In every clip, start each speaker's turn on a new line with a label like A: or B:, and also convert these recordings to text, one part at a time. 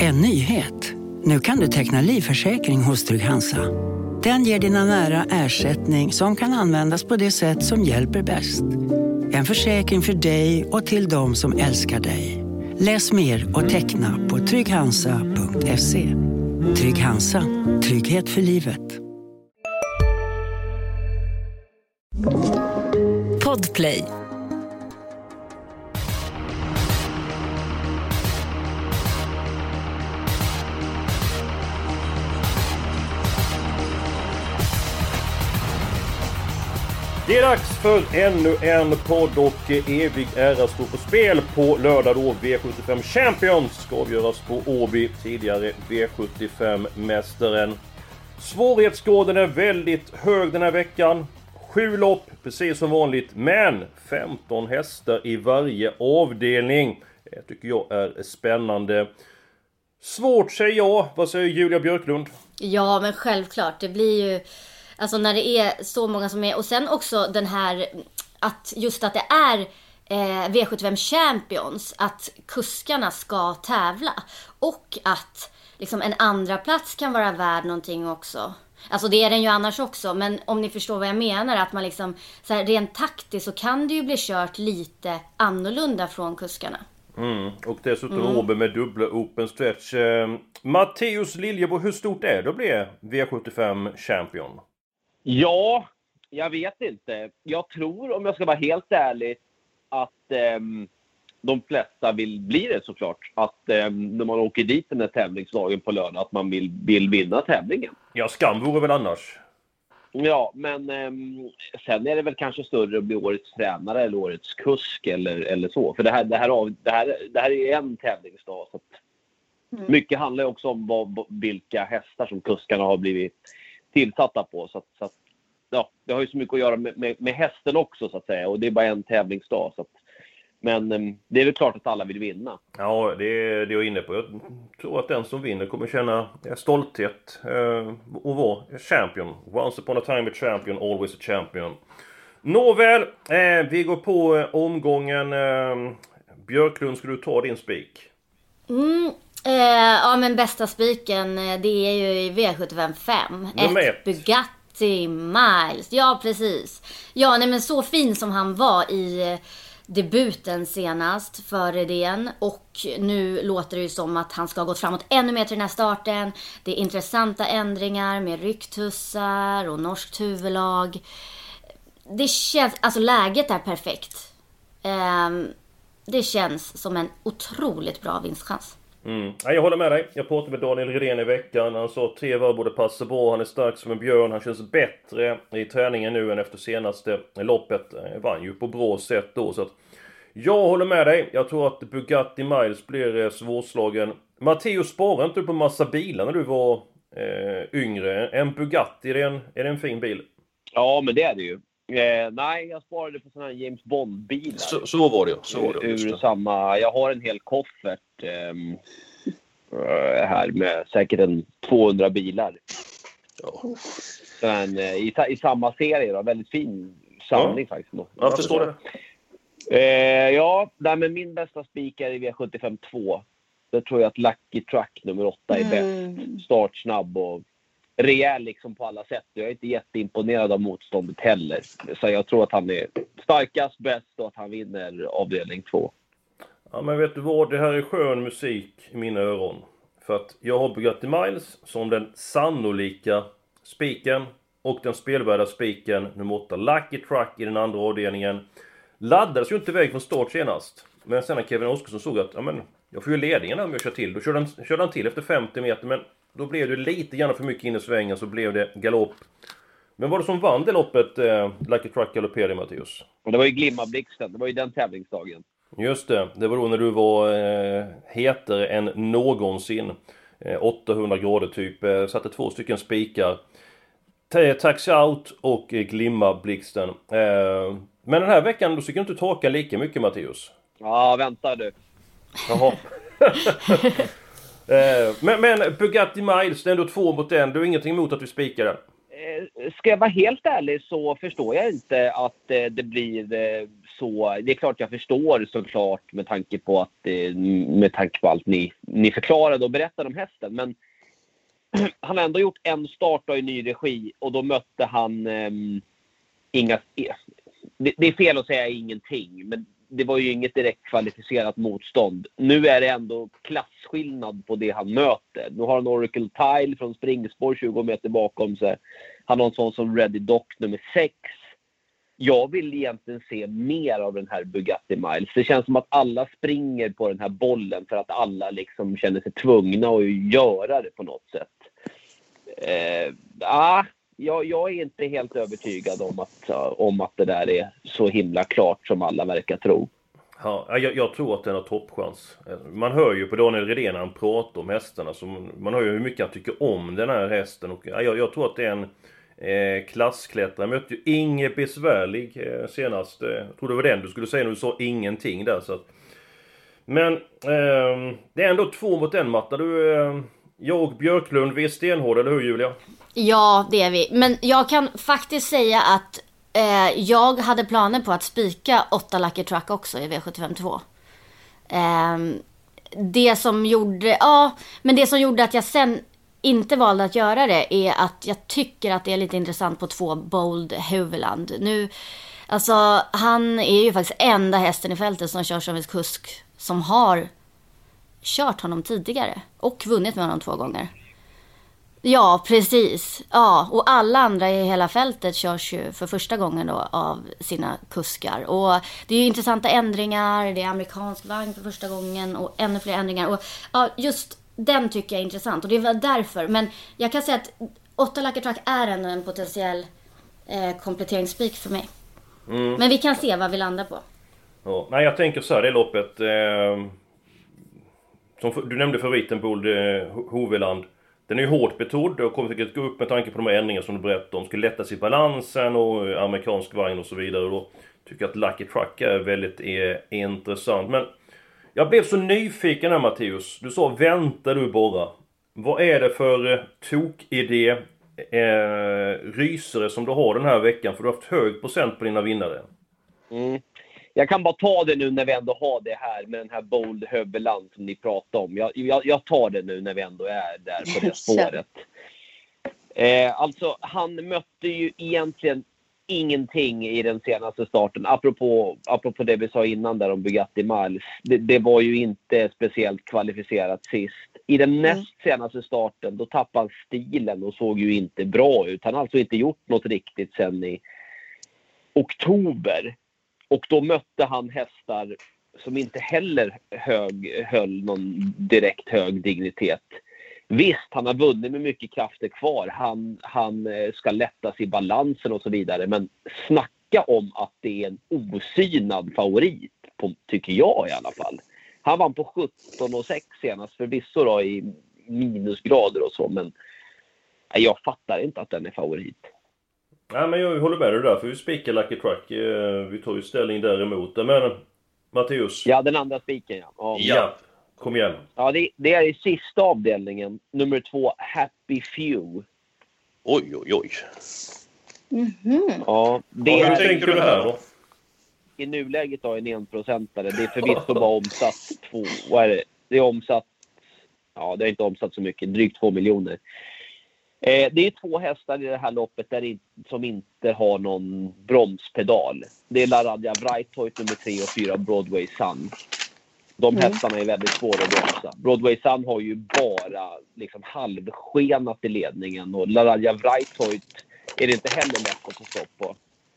A: En nyhet. Nu kan du teckna livförsäkring hos Trygg-Hansa. Den ger dina nära ersättning som kan användas på det sätt som hjälper bäst. En försäkring för dig och till de som älskar dig. Läs mer och teckna på trygghansa.se. Trygg-Hansa. Trygghet för livet.
B: Podplay.
C: Det är dags för ännu en podd och evig ära står på spel på lördag då. V75 Champions ska avgöras på Åby, tidigare V75-mästaren. Svårighetsgraden är väldigt hög den här veckan. 7 lopp, precis som vanligt, men 15 hästar i varje avdelning. Det tycker jag är spännande. Svårt säger jag. Vad säger Julia Björklund?
D: Ja, men självklart. Det blir ju... Alltså när det är så många som är... Och sen också den här... Att just att det är V75 Champions. Att kuskarna ska tävla. Och att liksom en andra plats kan vara värd någonting också. Alltså det är den ju annars också. Men om ni förstår vad jag menar. Att man liksom... Så här, rent taktiskt så kan det ju bli kört lite annorlunda från kuskarna.
C: Och dessutom Åby med dubbla open stretch. Matteus Liljebo, hur stort är det att bli V75 Champion?
E: Ja, jag vet inte. Jag tror, om jag ska vara helt ärlig, att de flesta vill bli det såklart. Att när man åker dit den här tävlingsdagen på lördag, att man vill vinna tävlingen.
C: Ja, skam vore väl annars.
E: Ja, men sen är det väl kanske större att bli årets tränare eller årets kusk eller så. För det här är en tävlingsdag. Så att mycket handlar också om vilka hästar som kuskarna har blivit tillsatta på. Så att, ja, det har ju så mycket att göra med hästen också så att säga. Och det är bara en tävlingsdag. Så att, men det är väl klart att alla vill vinna.
C: Ja, det är det jag är inne på. Jag tror att den som vinner kommer känna stolthet och vara champion. Once upon a time a champion, always a champion. Nåväl, vi går på omgången. Björklund, ska du ta din spik?
D: Ja, men bästa spiken, det är ju i V75 ett Bugatti Miles. Ja, precis. Ja, nej, men så fin som han var i debuten senast för Redén. Och nu låter det ju som att han ska ha gått framåt ännu mer till den här starten. Det är intressanta ändringar med rycktussar och norskt huvudlag. Det känns, alltså läget är perfekt. Det känns som en otroligt bra vinstchans.
C: Ja, jag håller med dig. Jag pratade med Daniel Redén i veckan. Han sa att 3 var borde passa bra. Han är stark som en björn. Han känns bättre i träningen nu än efter senaste loppet. Vann ju på bra sätt då. Så att jag håller med dig. Jag tror att Bugatti Miles blir svårslagen. Matteo, sparar inte du på massa bilar när du var yngre? En Bugatti, är det en fin bil?
E: Ja, men det är det ju. Nej, jag sparade på sådana här James Bond-bilar.
C: Så var det,
E: ur samma, jag har en hel koffert här med säkert 200 bilar. Ja. Men, i samma serie då, väldigt fin samling faktiskt.
C: Jag förstår det.
E: Ja, men min bästa speaker i V75 2. Det tror jag att Lucky Truck nummer 8 är bäst. Startsnabb och rejäl liksom på alla sätt. Jag är inte jätteimponerad av motståndet heller. Så jag tror att han är starkast, bäst och att han vinner avdelning 2.
C: Ja, men vet du vad? Det här är skön musik i mina öron. För att jag har Bugatti Miles som den sannolika spiken och den spelvärda spiken nummer 8. Lucky Truck i den andra avdelningen. Laddades ju inte iväg från start senast. Men sen när Kevin Oskarsson såg att jag får ju ledningen om jag kör till. Då körde han till efter 50 meter, men då blev det lite grann för mycket in i svängen, så blev det galopp. Men vad det som vann det loppet, Lucky Truck galopperade, Matteus?
E: Det var ju Glimma Blixten, det var ju den tävlingsdagen.
C: Just det var då när du var hetare än någonsin. 800 grader typ, satte 2 stycken spikar. Taxi Out och Glimma Blixten. Men den här veckan då tycker jag inte torka lika mycket, Matteus.
E: Ja, vänta du.
C: Jaha. Men Bugatti Miles, det är ändå 2 mot 1. Du har ingenting emot att vi spikar den?
E: ska jag vara helt ärlig så förstår jag inte att det blir så. Det är klart jag förstår såklart med tanke på allt ni förklarade och berättade om hästen. Men han har ändå gjort en start i ny regi och då mötte han inga... Det är fel att säga ingenting, men det var ju inget direkt kvalificerat motstånd. Nu är det ändå klassskillnad på det han möter. Nu har han Oracle Tile från springspår 20 meter bakom sig. Han har en sån som Ready Doc nummer 6. Jag vill egentligen se mer av den här Bugatti Miles. Det känns som att alla springer på den här bollen för att alla liksom känner sig tvungna att göra det på något sätt. Jag är inte helt övertygad om att det där är så himla klart som alla verkar tro.
C: Ja, jag tror att den har toppchans. Man hör ju på Daniel Redén när han pratar om hästarna. Så man hör ju hur mycket han tycker om den här hästen. Och jag tror att det är en klassklättrare. Jag mötte ju Inge Besvärlig senast. Jag tror det var den du skulle säga när du sa ingenting där. Så att... Men det är ändå 2 mot 1, Matta. Jag och Björklund, vi är stenhårda, eller hur Julia?
D: Ja, det är vi. Men jag kan faktiskt säga att jag hade planer på att spika 8 Lucky Truck också i V75 2. Det som gjorde att jag sen inte valde att göra det är att jag tycker att det är lite intressant på 2 Bold Huveland. Nu, alltså, han är ju faktiskt enda hästen i fältet som kör som en kusk som har kört honom tidigare och vunnit med honom 2 gånger. Ja, precis. Ja, och alla andra i hela fältet körs ju för första gången då av sina kuskar. Och det är ju intressanta ändringar. Det är amerikansk vagn för första gången och ännu fler ändringar. Och ja, just den tycker jag är intressant. Och det var därför. Men jag kan säga att 8 Lucky Truck är ändå en potentiell kompletteringsspik för mig. Mm. Men vi kan se vad vi landar på.
C: Ja, nej, jag tänker så här, det loppet... som du nämnde favoriten Bold Huveland. Den är ju hårt betrodd och kommer säkert gå upp med tanke på de här ändringarna som du berättade om. Skulle lättas i balansen och amerikansk vagn och så vidare. Och då tycker jag att Lucky Truck är väldigt intressant. Men jag blev så nyfiken här, Matteus. Du sa, vänta du bara. Vad är det för tokidé, rysare som du har den här veckan? För du har haft hög procent på dina vinnare.
E: Mm. Jag kan bara ta det nu när vi ändå har det här med den här Bold Huveland som ni pratade om. Jag tar det nu när vi ändå är där på det spåret. Alltså, han mötte ju egentligen ingenting i den senaste starten. Apropå det vi sa innan där om Bugatti Miles. Det var ju inte speciellt kvalificerat sist. I den näst senaste starten då tappade han stilen och såg ju inte bra ut. Han har alltså inte gjort något riktigt sen i oktober. Och då mötte han hästar som inte heller höll någon direkt hög dignitet. Visst, han har vunnit med mycket krafter kvar. Han ska lättas i balansen och så vidare. Men snacka om att det är en osynad favorit, tycker jag i alla fall. Han vann på 17,6 senast, förvisso då i minusgrader och så. Men jag fattar inte att den är favorit.
C: Nej, men jag håller med dig där, för vi spikar Lucky Truck. Vi tar ju ställning däremot. Men Matteus.
E: Ja, den andra spiken, ja.
C: Ja, kom igen.
E: Ja, det är i sista avdelningen. Nummer 2, Happy Few.
C: Oj.
E: Mm-hmm. Ja,
C: hur tänker du här då?
E: I nuläget då en 1%-are. Det är förvisso bara omsatt 2. Vad är det? Det är omsatt... Ja, det är inte omsatt så mycket. Drygt 2 miljoner. Det är 2 hästar i det här loppet som inte har någon bromspedal. Det är LaRadja Brightoit nummer 3 och 4 Broadway Sun. De hästarna är väldigt svåra att bromsa. Broadway Sun har ju bara liksom halvskenat i ledningen. Och LaRadja Brightoit är det inte heller lätt att få stopp på.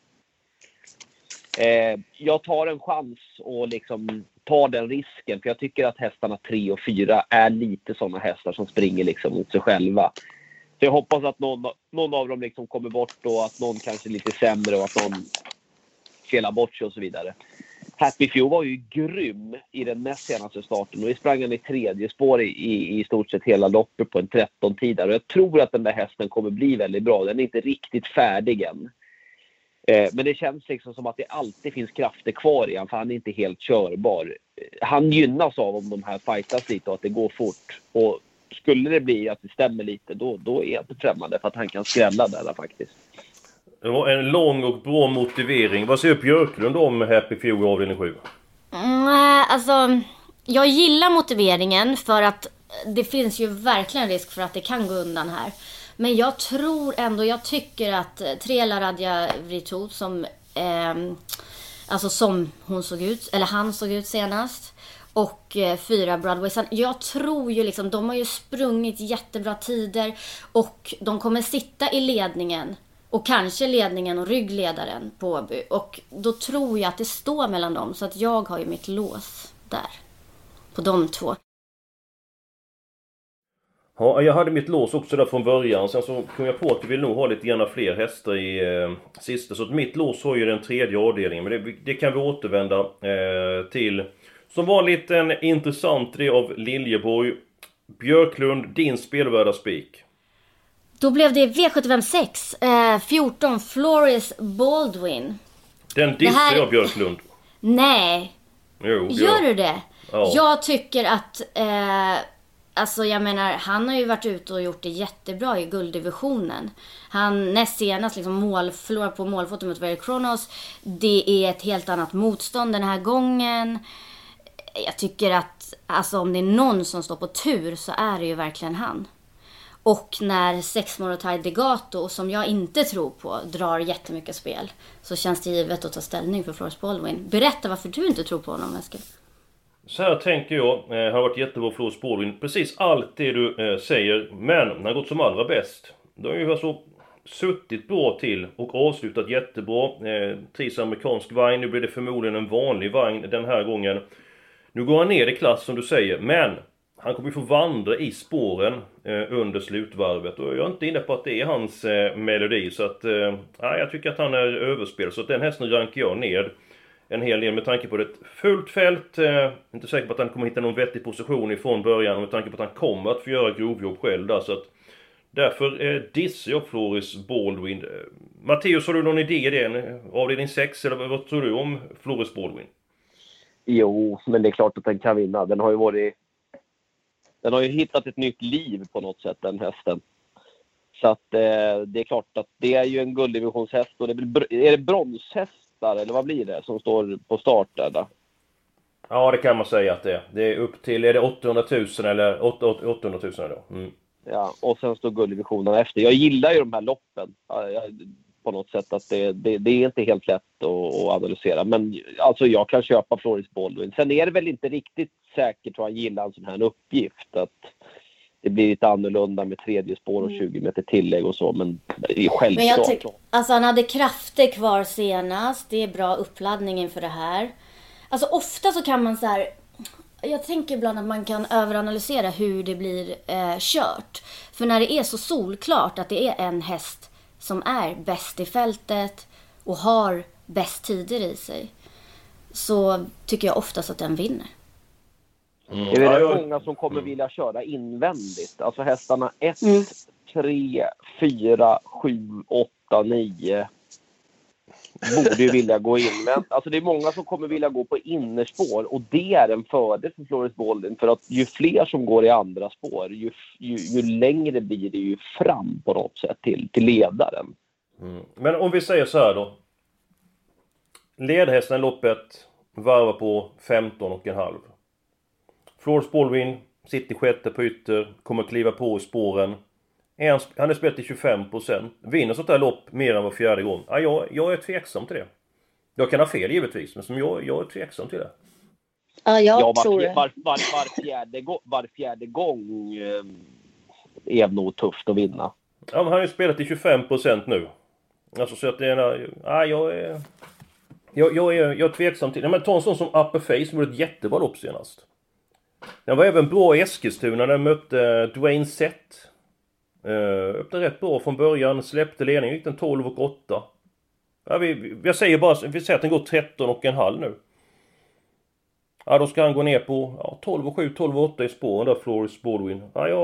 E: Jag tar en chans och liksom tar den risken. För jag tycker att hästarna 3 och 4 är lite sådana hästar som springer liksom mot sig själva. Så jag hoppas att någon av dem liksom kommer bort och att någon kanske är lite sämre och att någon felar bort sig och så vidare. Happy Few var ju grym i den näst senaste starten och vi sprang han i 3:e spår i stort sett hela loppet på en 13-tid. Och jag tror att den där hästen kommer bli väldigt bra. Den är inte riktigt färdig än. Men det känns liksom som att det alltid finns krafter kvar i han, för han är inte helt körbar. Han gynnas av om de här fightas lite och att det går fort. Och skulle det bli att det stämmer lite, då är jag inte främmande för att han kan skrälla där faktiskt.
C: Det var en lång och bra motivering. Vad säger Björklund om Happy Few avdelning 7?
D: Alltså, jag gillar motiveringen för att det finns ju verkligen risk för att det kan gå undan här. Men jag tror ändå, jag tycker att 3 Laradja Vritou som alltså som hon såg ut, eller han såg ut senast, och 4 Broadway Sun. Jag tror ju liksom, de har ju sprungit jättebra tider och de kommer sitta i ledningen. Och kanske ledningen och ryggledaren på Åby. Och då tror jag att det står mellan dem. Så att jag har ju mitt lås där. På de 2.
C: Ja, jag hade mitt lås också där från början. Sen så kom jag på att vi vill nog ha lite gärna fler hästar i sista. Så att mitt lås har ju den 3:e avdelningen. Men det kan vi återvända till. Som var en liten intressant det av Liljeborg. Björklund, din spelvärda spik.
D: Då blev det V75 6, 14 Floris Baldwin.
C: Den dissar jag Björklund.
D: Nej.
C: Jo,
D: gör du det?
C: Ja.
D: Jag tycker att alltså jag menar, han har ju varit ute och gjort det jättebra i gulddivisionen. Han näst senast liksom förlorar på målfoto mot Very Kronos. Det är ett helt annat motstånd den här gången. Jag tycker att alltså om det är någon som står på tur så är det ju verkligen han. Och när 6 Morotai Degato, som jag inte tror på, drar jättemycket spel, så känns det givet att ta ställning för Floris Baldwin. Berätta varför du inte tror på honom, Eskil.
C: Så här tänker jag, har varit jättebra Floris Baldwin. Precis allt det du säger, men han har gått som allra bäst. De har ju alltså suttit bra till och avslutat jättebra. Trivs amerikansk vagn, nu blir det förmodligen en vanlig vagn den här gången. Nu går han ner i klass som du säger, men han kommer ju få vandra i spåren under slutvarvet. Och jag är inte inne på att det är hans melodi. Så att jag tycker att han är överspel. Så att den hästen rankar jag ner en hel del med tanke på ett fullt fält. Inte säker på att han kommer hitta någon vettig position ifrån början. Med tanke på att han kommer att få göra grovjobb själv där. Så att därför dissar jag Floris Baldwin. Matteus, har du någon idé i den? Avdelning 6, eller vad tror du om Floris Baldwin?
E: Jo, men det är klart att den kan vinna. Den har ju hittat ett nytt liv på något sätt, den hästen. Så att det är klart att det är ju en gulddivisionshäst. Och är det bronshästar eller vad blir det som står på start där då?
C: Ja, det kan man säga att det är. Det är upp till, är det 800 000 eller 800 000 då? Mm.
E: Ja, och sen står gulddivisionen efter. Jag gillar ju de här loppen. På något sätt att det är inte helt lätt att analysera. Men alltså jag kan köpa Floris Baldwin. Sen är det väl inte riktigt säkert att han gillar en sån här uppgift. Att det blir lite annorlunda med 3:e spår och 20 meter tillägg och så. Men det är självklart. Men jag tycker,
D: alltså han hade krafter kvar senast. Det är bra uppladdning inför det här. Alltså ofta så kan man så här... Jag tänker ibland att man kan överanalysera hur det blir kört. För när det är så solklart att det är en häst som är bäst i fältet och har bäst tider i sig, så tycker jag oftast att den vinner.
E: Det är väl många som kommer vilja köra invändigt. Alltså hästarna 1, 3, 4, 7, 8, 9 borde ju vilja gå invänt. Alltså det är många som kommer vilja gå på innerspår, och det är en fördel för Floris Baldwin, för att ju fler som går i andra spår, ju längre blir det ju fram på något sätt till ledaren.
C: Men om vi säger så här då. Ledhästen loppet varvar på 15,5. Floris Baldwin sitter sjätte på ytter, kommer kliva på i spåren. Han är spelat till 25%. Vinner sånt där lopp mer än var fjärde gång. Ja, jag är tveksam till det. Jag kan ha fel givetvis, men som jag är tveksam till det.
D: Ja, tror det.
E: Var fjärde gång är nog tufft att vinna.
C: Ja, men han har ju spelat till 25% nu. Alltså så att det är... Jag är tveksam till det. Men ta en sån som Upper Face som gjorde ett jättebra lopp senast. Den var även bra i Eskilstuna när den mötte Dwayne Sett. Öppnade rätt bra från början, släppte ledningen, gick den 12 och 8. Ja, vi säger att den går 13,5 nu. Ja, då ska han gå ner på 12 och 7, 12 och 8 i spåren där, Floris Baldwin.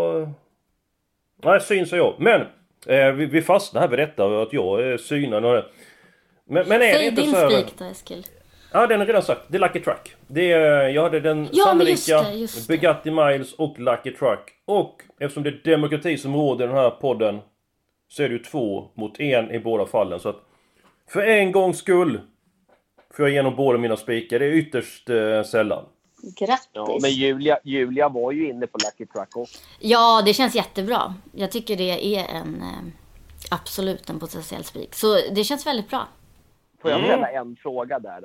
C: Nej, syns jag. Men vi fastnar här vid detta att jag synar. Men är det inte så här...
D: Säg din spik då, Eskil.
C: Ja, den är redan sagt. Det är Lucky Truck. Jag hade den sannolika Bugatti Miles och Lucky Truck. Och eftersom det är demokrati som råder i den här podden så är det ju 2-1 i båda fallen. Så att för en gångs skull får jag igenom båda mina spikar. Det är ytterst sällan.
D: Grattis!
E: Ja, men Julia var ju inne på Lucky Truck också.
D: Ja, det känns jättebra. Jag tycker det är absolut en potentiell spik. Så det känns väldigt bra.
E: Får jag ställa en fråga där?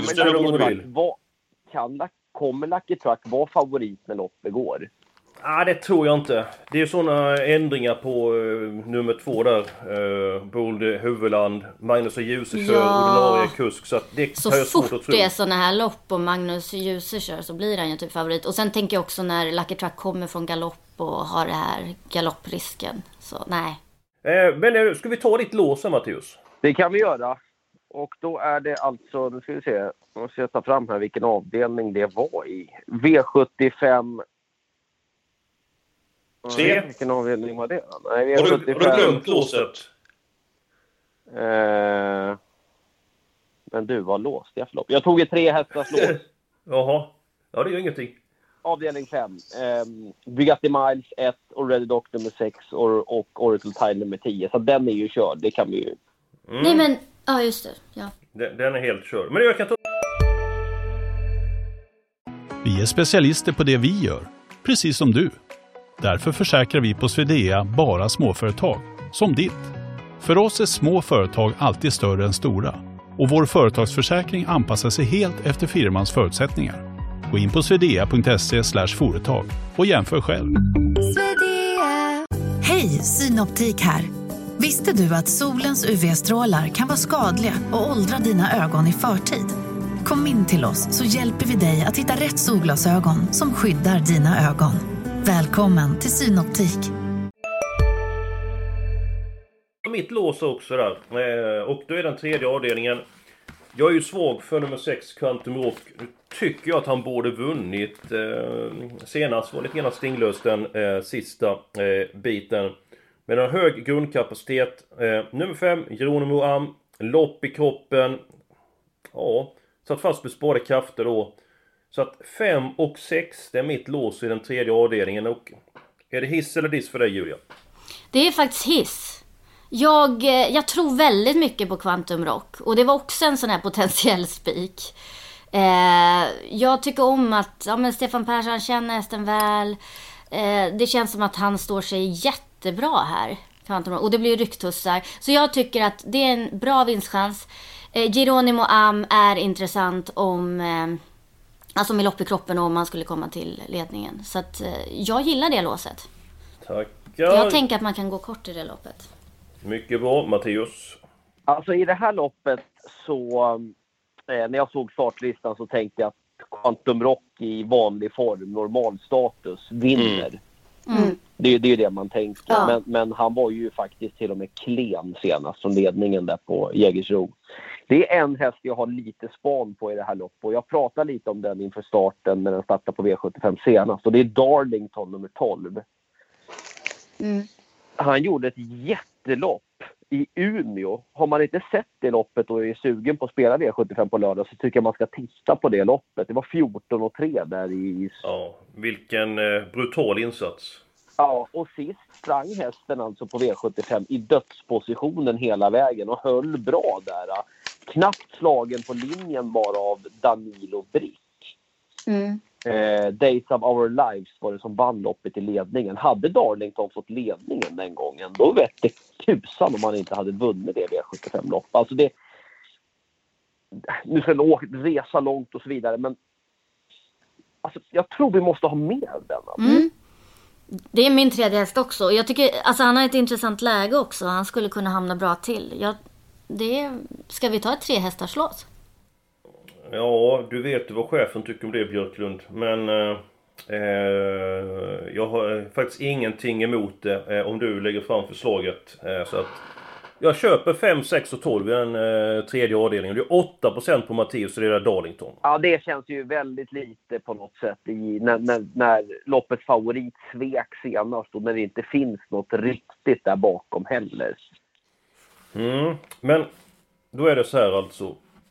E: Kommer Lucky Truck vara favorit när loppet går?
C: Det tror jag inte. Det är sådana ändringar på nummer 2 där. Bold Huvudland, Magnus och Djuse kör ordinarie kusk. Så, att det
D: så fort det är sådana här lopp och Magnus och Djuse kör så blir han ju typ favorit. Och sen tänker jag också när Lucky Truck kommer från galopp och har det här galopprisken. Så nej.
C: Men ska vi ta ditt lås här, Mattias?
E: Det kan vi göra. Och då är det alltså, nu ska vi se. Jag ska ta fram här vilken avdelning det var i. V75...
C: C.
E: Vilken avdelning var det? Nej,
C: har du glömt låset?
E: Men du var låst i förlopp. Jag tog ett 3 hästars lås.
C: Jaha. Ja, det gör ingenting.
E: Avdelning 5. Bugatti Miles 1 och Ready Doctor med 6 och Oracle Tile med 10. Så den är ju körd. Det kan vi ju...
D: Nej, men... Ja, just det. Ja.
C: Den är helt körd. Men jag kan ta...
B: Vi är specialister på det vi gör. Precis som du. Därför försäkrar vi på Swedea bara småföretag, som ditt. För oss är små företag alltid större än stora. Och vår företagsförsäkring anpassar sig helt efter firmans förutsättningar. Gå in på swedea.se/företag och jämför själv.
F: Swedea. Hej, Synoptik här. Visste du att solens UV-strålar kan vara skadliga och åldra dina ögon i förtid? Kom in till oss så hjälper vi dig att hitta rätt solglasögon som skyddar dina ögon. Välkommen till Synoptik.
C: Mitt lås också där. Och då är den tredje avdelningen. Jag är ju svag för nummer 6, Quantum Rock. Nu tycker jag att han borde vunnit. Senast var lite grann stinglöst den sista biten. Men en hög grundkapacitet. Nummer 5, Geronimo Am. Lopp i kroppen. Ja, satt fast med sparade krafter då. Så att 5 och 6, det är mitt lås i den tredje avdelningen. Och är det hiss eller diss för dig, Julia?
D: Det är faktiskt hiss. Jag tror väldigt mycket på Quantum Rock. Och det var också en sån här potentiell spik. Jag tycker om att Stefan Persson känner hästen väl. Det känns som att han står sig jättebra här. Quantum Rock. Och det blir rycktussar. Så jag tycker att det är en bra vinstchans. Geronimo Am är intressant om... Alltså med lopp i kroppen och om man skulle komma till ledningen. Så att jag gillar det låset.
C: Tackar.
D: Jag tänker att man kan gå kort i det loppet.
C: Mycket bra, Mattias.
E: Alltså i det här loppet så... när jag såg startlistan så tänkte jag att Quantum Rock i vanlig form, normal status, vinner. Det är ju det man tänker. Ja. Men han var ju faktiskt till och med klen senast från ledningen där på Jägersro. Det är en häst jag har lite span på i det här loppet. Och jag pratade lite om den inför starten när den startade på V75 senast. Och det är Darlington nummer 12. Han gjorde ett jättelopp i Umeå. Har man inte sett det loppet och är sugen på att spela V75 på lördag så tycker jag man ska titta på det loppet. Det var 14-3 där i...
C: Ja, vilken brutal insats.
E: Ja, och sist sprang hästen alltså på V75 i dödspositionen hela vägen och höll bra där. Knappt slagen på linjen bara av Danilo Brick. Days of Our Lives var det som vann loppet i ledningen. Hade Darlington fått ledningen den gången, då vet det tusan om man inte hade vunnit det V75-lopp. Alltså det... Nu ska jag resa långt och så vidare, men alltså, jag tror vi måste ha med den.
D: Det är min tredje häst också. Jag tycker, alltså han har ett intressant läge också. Han skulle kunna hamna bra till. Ska vi ta ett 3 hästars lås?
C: Ja, du vet vad chefen tycker om det, Björklund. Men jag har faktiskt ingenting emot det om du lägger fram förslaget. Så att jag köper 5, 6 och 12 i den tredje avdelningen. Det är 8% på Mattias och det är där Darlington.
E: Ja, det känns ju väldigt lite på något sätt när loppets favorit svek senast och när det inte finns något riktigt där bakom heller.
C: Men då är det så här alltså.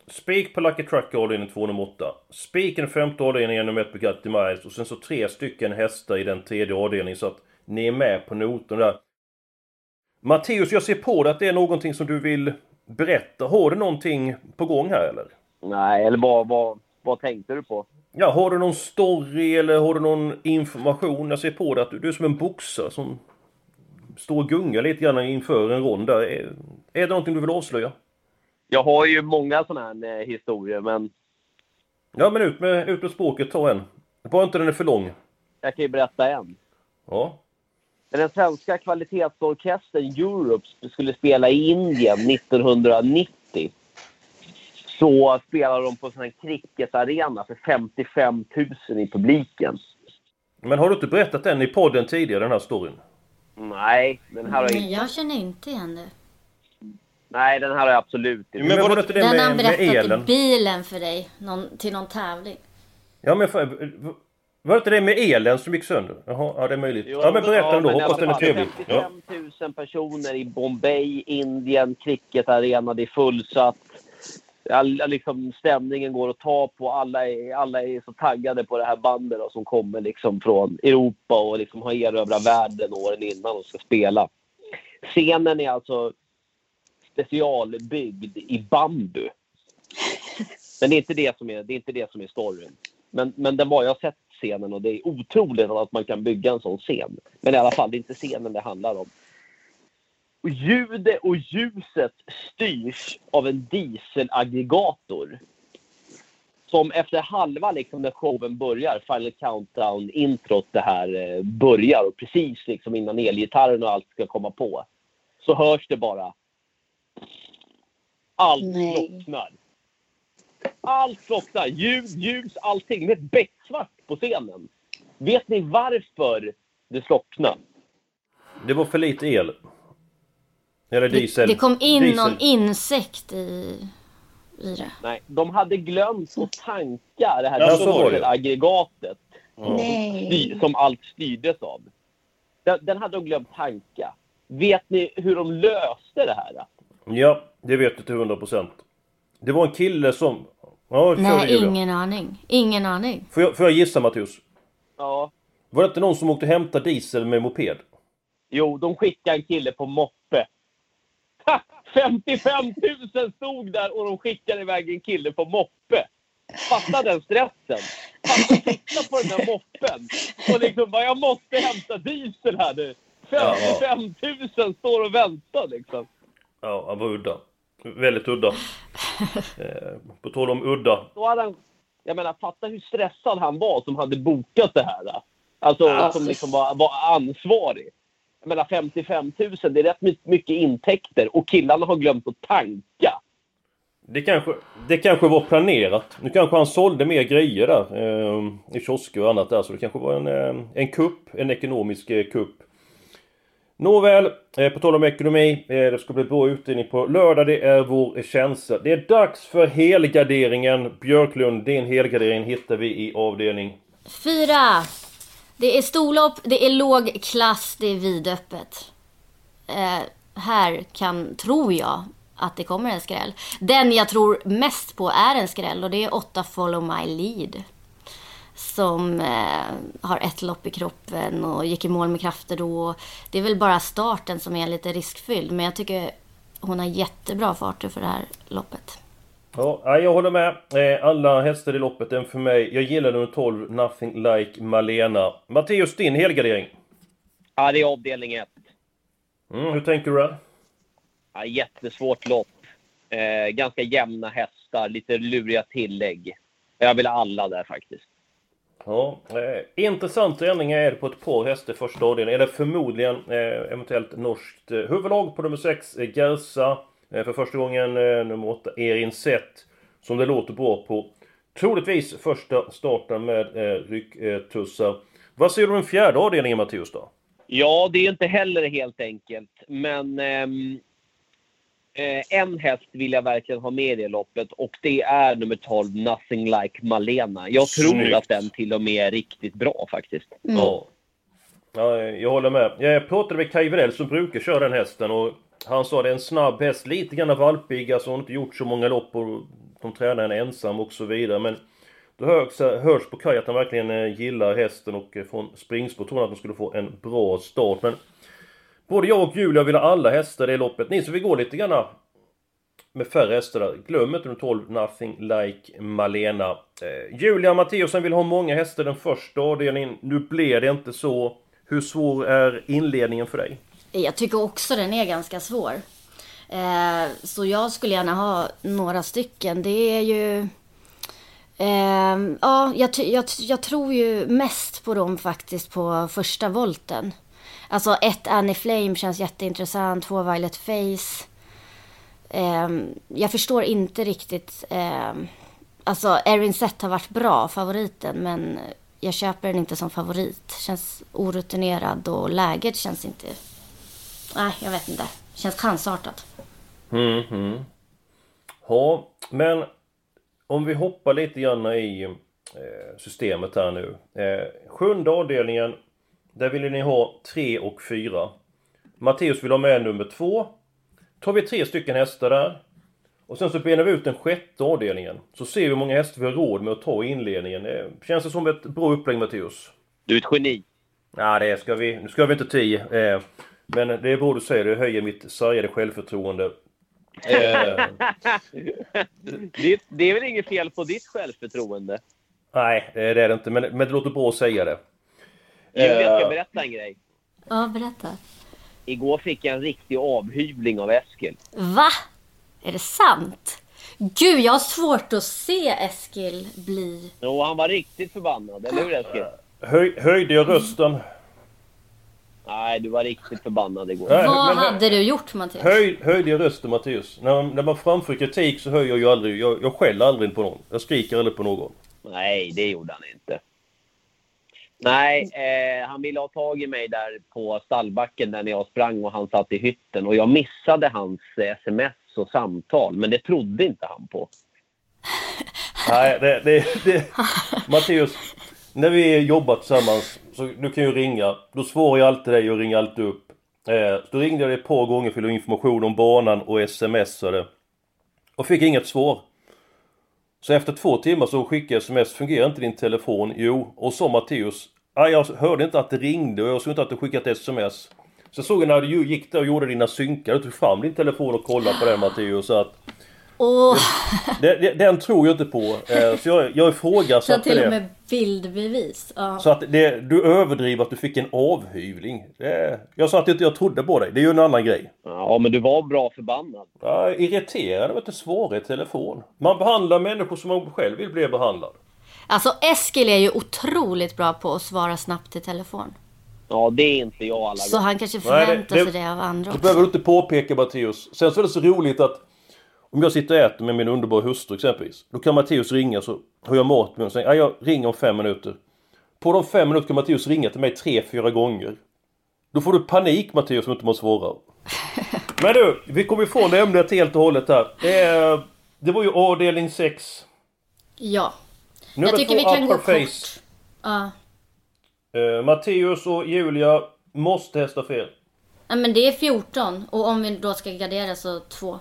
C: Spik på Lucky Truck avdelning 2 nummer 8. Spik i den 5:e avdelningen nummer 1 Bugatti Miles. Och sen så 3 stycken hästar i den 3:e avdelningen. Så att ni är med på noten där. Matteus, jag ser på dig att det är någonting som du vill berätta. Har du någonting på gång här eller?
E: Nej, eller vad tänkte du på?
C: Ja, har du någon story eller har du någon information? Jag ser på dig att du är som en boxare som står och gungar lite grann inför en rond där. Är det någonting du vill avslöja?
E: Jag har ju många sådana här historier, men...
C: Ja, men ut med språket, ta en. Bara inte den är för lång.
E: Jag kan ju berätta en.
C: Ja.
E: Den svenska kvalitetsorkestern Europe skulle spela i Indien 1990. Så spelade de på en sån här cricketarena för 55 000 i publiken.
C: Men har du inte berättat den i podden tidigare, den här storyn?
E: Nej, den här har
D: Nej, jag känner inte igen det.
E: Nej, den här har jag absolut inte.
C: Men var det inte det
D: den han berättat
C: elen?
D: i bilen för dig till någon tävling.
C: Ja, men var det inte det med elen som gick sönder? Jaha, ja, det är möjligt. Ja, men berätta den då, hoppas den är trevlig.
E: 55 000 personer i Bombay, Indien, cricketarena, det är fullsatt. Liksom, stämningen går att ta på, alla är så taggade på det här bandet då, som kommer liksom från Europa och liksom har erövrat världen åren innan och ska spela. Scenen är alltså specialbyggd i bambu. Men det är inte det som är storyn. Men jag har sett scenen och det är otroligt att man kan bygga en sån scen. Men i alla fall, det är inte scenen det handlar om. Och ljudet och ljuset styrs av en dieselaggregator. Som efter halva liksom när showen börjar, Final Countdown, introt det här börjar. Och precis liksom innan elgitarren och allt ska komma på. Så hörs det bara. Allt slocknar. Allt slocknar. Ljus, allting. Med becksvart på scenen. Vet ni varför det slocknar?
C: Det var för lite el. Eller diesel.
D: Det kom in någon insekt i det.
E: Nej, de hade glömt att tanka det här dieselaggregatet. Som allt styrdes av. Den hade de glömt tanka. Vet ni hur de löste det här?
C: Ja, det vet du till 100%. Det var en kille som... Ja,
D: nej, ingen aning.
C: Får jag gissa, Mattias?
E: Ja.
C: Var det inte någon som åkte hämta diesel med moped?
E: Jo, de skickade en kille på moppe. 55 000 stod där och de skickade iväg en kille på moppe. Fatta den stressen. Titta på den där moppen. Och liksom, jag måste hämta diesel här nu. 55 000 står och väntar liksom.
C: Ja, han var udda. Väldigt udda. På tal om udda.
E: Då hade han, jag menar, fatta hur stressad han var som hade bokat det här. Alltså som liksom var ansvarig. Jag menar 55 000, det är rätt mycket intäkter. Och killarna har glömt att tanka.
C: Det kanske var planerat. Nu kanske han sålde mer grejer där. I kiosker och annat där. Så det kanske var en kupp. En ekonomisk kupp. Nåväl, på tal om ekonomi. Det ska bli bra utdelning på lördag. Det är vår känsla. Det är dags för helgarderingen. Björklund, din helgardering hittar vi i avdelning
D: 4. Det är storlopp, det är låg klass, det är vidöppet. Här tror jag att det kommer en skräll. Den jag tror mest på är en skräll och det är 8 Follow My Lead. Som har ett lopp i kroppen och gick i mål med krafter då. Det är väl bara starten som är lite riskfylld. Men jag tycker hon har jättebra farter för det här loppet.
C: Ja, jag håller med. Alla hästar i loppet är för mig. Jag gillar nummer 12, Nothing Like Malena. Matteus, din helgardering?
E: Ja, det är avdelning 1.
C: Hur tänker du där?
E: Ja, jättesvårt lopp. Ganska jämna hästar, lite luriga tillägg. Jag vill ha alla där faktiskt.
C: Ja, intressant ändringar är det på ett par hästar första avdelningen. Eller förmodligen eventuellt norskt huvudlag på nummer 6, Gersa. För första gången nummer 8, Erin Sett. Som det låter bra på. Troligtvis första starten med rycktussar. Vad säger du om den fjärde avdelningen, Mattias då?
E: Ja, det är inte heller helt enkelt. Men en häst vill jag verkligen ha med i det loppet. Och det är nummer 12, Nothing Like Malena. Jag tror att den till och med är riktigt bra faktiskt.
C: Ja, jag håller med. Jag pratade med Kaj Videll som brukar köra den hästen. Och han sa att det är en snabb häst. Lite grann valpig. Alltså hon har inte gjort så många lopp på de tränar en ensam och så vidare. Men då hörs på Kaj att han verkligen gillar hästen och från springspår tror att de skulle få en bra start. Men både jag och Julia vill ha alla hästar i loppet. Ni så vi går lite grann med färre hästar där. Glöm inte nummer 12, Nothing Like Malena. Julia Matteusson vill ha många hästar den första avdelningen. Nu blir det inte så. Hur svår är inledningen för dig? Jag
D: tycker också den är ganska svår. Så jag skulle gärna ha några stycken. Det är ju... jag tror ju mest på dem faktiskt på första volten. Alltså 1 Annie Flame känns jätteintressant. 2 Violet Face. Jag förstår inte riktigt. Alltså Erin Sett har varit bra, favoriten. Men jag köper den inte som favorit. Känns orutinerad och läget känns inte... Nej, jag vet inte. Känns chansartat.
C: Ja, men om vi hoppar lite grann i systemet här nu. 7:e avdelningen, där vill ni ha 3 och 4. Matteus vill ha med nummer 2. Tar vi 3 stycken hästar där. Och sen så benar vi ut den 6:e avdelningen. Så ser vi hur många hästar vi har råd med att ta i inledningen. Känns det som ett bra upplägg, Matteus?
E: Du är ett geni.
C: Ja, det ska vi. Nu ska vi inte 10. Men det är bra du säger. Det höjer mitt sargade självförtroende.
E: Det är väl inget fel på ditt självförtroende?
C: Nej, det är det inte. Men det låter bra att säga det.
E: Jag ska berätta en grej.
D: Ja, berätta.
E: Igår fick jag en riktig avhyvling av Eskil.
D: Va? Är det sant? Gud, jag har svårt att se Eskil bli...
E: Jo, han var riktigt förbannad, eller hur Eskil?
C: Höjde jag rösten?
E: Nej, du var riktigt förbannad igår.
D: Vad hade du gjort, Matteus?
C: Höjde jag rösten, Matteus? När man framför kritik så höjer jag ju aldrig. Jag skäller aldrig på någon. Jag skriker aldrig på någon.
E: Nej, det gjorde han inte. Nej, han ville ha tag i mig där på stallbacken när jag sprang och han satt i hytten. Och jag missade hans sms och samtal, men det trodde inte han på.
C: Nej, Matteus, när vi jobbar tillsammans så du kan ju ringa. Då svarar jag alltid dig och ringer alltid upp. Då ringde jag dig ett par gånger för att få information om banan och smsade. Och fick inget svar. Så efter 2 timmar så skickade jag sms. Fungerar inte din telefon? Jo. Och så Matteus. Jag hörde inte att det ringde och jag såg inte att du skickat sms. Så såg jag när du gick där och gjorde dina synkar. Du tog fram din telefon och kollade på den, Matteus. Så att... Den tror jag inte på. Så jag ifrågasatte det.
D: Så till och med bildbevis.
C: Så att du överdriver att du fick en avhyvling. Jag sa att jag trodde på dig. Det är ju en annan grej.
E: Ja, men du var bra förbannad.
C: Irriterad av att du svarar i telefon. Man behandlar människor som man själv vill bli behandlad.
D: Alltså Eskil är ju otroligt bra på att svara snabbt i telefon.
E: Ja, det är inte jag alla gånger.
D: Så han kanske förväntar sig det av andra också.
C: Det behöver du inte påpeka, Matteus. Sen så är det så roligt att om jag sitter och äter med min underbara hustru exempelvis. Då kan Matteus ringa så har jag mat med och säger jag ringer om 5 minuter. På de 5 minuter kan Matteus ringa till mig 3-4 gånger. Då får du panik, Matteus, om inte man svarar. Men du, vi kommer ifrån det ämnet helt och hållet här. Det var ju avdelning 6.
D: Ja.
C: Nummer
D: jag tycker vi kan gå kort.
C: Ja. Matteus och Julia måste hästa fel.
D: Ja, men det är 14. Och om vi då ska gardera så 2.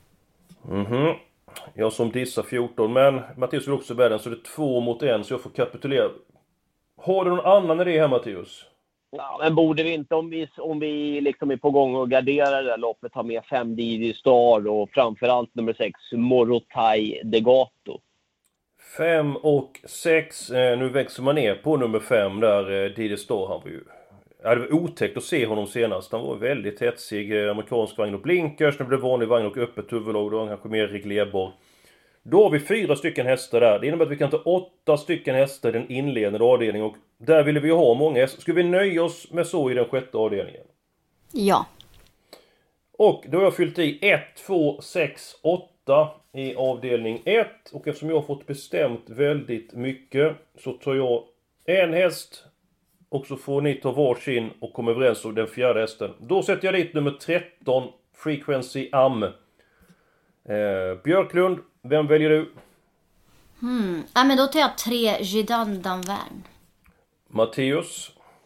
C: Jag som dissar 14. Men Matteus vill också bära den, så det är 2 mot 1. Så jag får kapitulera. Har du någon annan idé här, Matteus?
E: Ja, men borde vi inte om vi liksom är på gång och garderar det där loppet, ha med 5 Didi Star och framförallt nummer 6 Morotai Degato.
C: 5 och 6. Nu växer man ner på nummer 5 där Didi Star. Han var ju... Ja, det var otäckt att se honom senast. Han var väldigt hetsig. Amerikansk vagn och blinkers. Nu blev vanlig vagn och öppet huvudlag. Då var han kanske mer reglerbar. Då har vi 4 stycken hästar där. Det innebär att vi kan ta 8 stycken hästar i den inledande avdelningen. Och där ville vi ha många hästar. Ska vi nöja oss med så i den 6:e avdelningen?
D: Ja.
C: Och då har jag fyllt i 1, 2, 6, 8 i avdelning 1. Och eftersom jag har fått bestämt väldigt mycket så tar jag en häst. Och så får ni ta varsin och komma överens om den 4:e hästen. Då sätter jag dit nummer 13, Frequency Am. Björklund, vem väljer du?
D: Ja, men då tar jag 3 Gidan Danvern.
C: Matteus.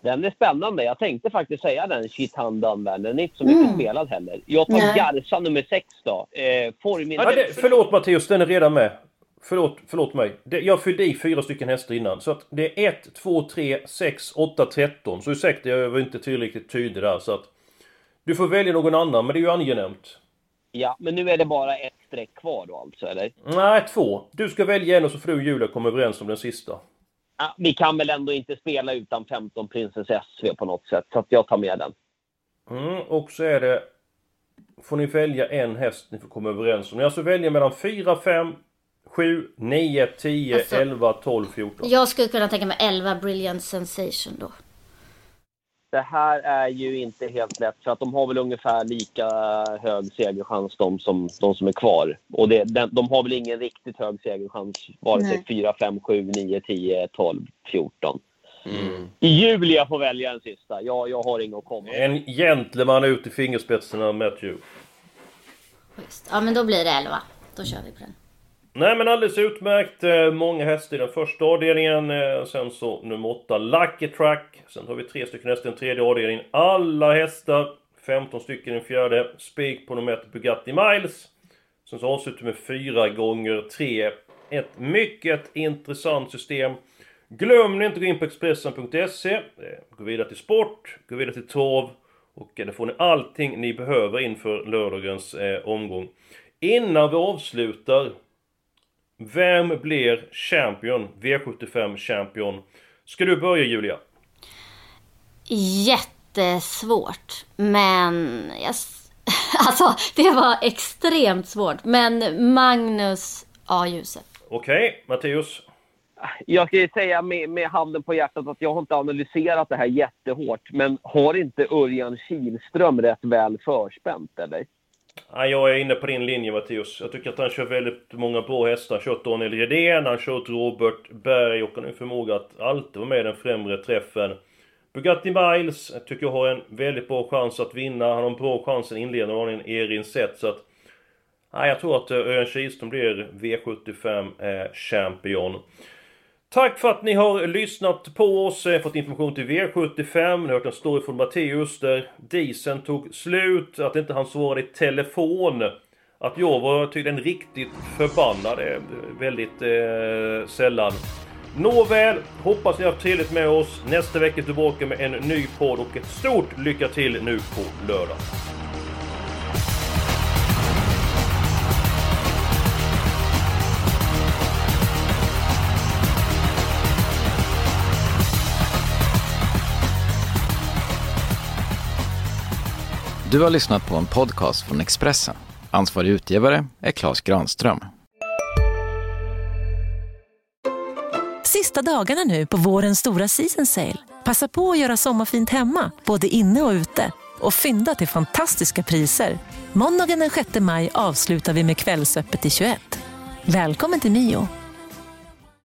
E: Den är spännande. Jag tänkte faktiskt säga den Chitandan, den är inte så mycket spelad heller. Jag tar Garza nummer 6 då.
C: Förlåt Matteus, den är redan med. Förlåt mig. Jag fyllde i 4 stycken hästar innan. Så att det är 1, 2, 3, 6, 8, 13. Så ursäkta, jag var inte tillräckligt tydlig där. Så att du får välja någon annan, men det är ju angenämt.
E: Ja, men nu är det bara ett streck kvar då alltså, eller?
C: Nej, 2. Du ska välja en och så får du och Julia komma överens om den sista.
E: Ja, vi kan väl ändå inte spela utan 15 Princess SV på något sätt. Så att jag tar med den.
C: Och så är det... Får ni välja en häst ni får komma överens om. Ni alltså välja mellan 4, 5, 7, 9, 10, 11, 12, 14.
D: Jag skulle kunna tänka mig 11 Brilliant Sensation då.
E: Det här är ju inte helt lätt, för att de har väl ungefär lika hög segerchans de som är kvar. Och de har väl ingen riktigt hög segerchans, vare sig 4, 5, 7, 9, 10, 12, 14. Julia får välja den sista. Jag har inget att komma.
C: En gentleman ut i fingerspetsen av Matthew.
D: Just. Ja, men då blir det 11. Då kör vi på den.
C: Nej, men alldeles utmärkt. Många hästar i den första avdelningen. Sen så nummer 8 Lucky Track. Sen har vi 3 stycken hästar i den tredje avdelningen. Alla hästar. 15 stycken i den fjärde. Spik på nummer 1 Bugatti Miles. Sen så avslutar vi med 4 gånger 3. Ett mycket intressant system. Glöm inte att gå in på Expressen.se. Gå vidare till sport. Gå vidare till torv. Och där får ni allting ni behöver inför lördagens omgång. Innan vi avslutar... Vem blir champion? V75 champion. Ska du börja, Julia?
D: Jättesvårt. Men... Alltså, det var extremt svårt. Men Magnus A. Josef.
C: Okej, Matteus.
E: Jag ska ju säga med handen på hjärtat att jag har inte analyserat det här jättehårt. Men har inte Örjan Kihlström rätt väl förspänt, eller?
C: Ja, jag är inne på din linje, Matteus. Jag tycker att han kör väldigt många bra hästar. Han har kört Daniel Redén, han har kört Robert Berg och han har förmåga att alltid vara med i den främre träffen. Bugatti Miles jag tycker jag har en väldigt bra chans att vinna. Han har en bra chans att inleda och har en Erin sett. Så att, jag tror att Örjan Kihlström blir V75 champion. Tack för att ni har lyssnat på oss, fått information till V75. Ni har hört en story från Matteus där dieseln tog slut, att inte han svarade i telefon. Att jag var tydligen riktigt förbannad, väldigt sällan. Nåväl, hoppas ni har haft trevligt med oss. Nästa vecka tillbaka med en ny podd och ett stort lycka till nu på lördag.
G: Du har lyssnat på en podcast från Expressen. Ansvarig utgivare är Claes Granström.
H: Sista dagarna nu på vårens stora season sale. Passa på att göra sommarfint hemma, både inne och ute. Och fynda till fantastiska priser. Måndagen den 6 maj avslutar vi med Kvällsöppet i 21. Välkommen till Mio.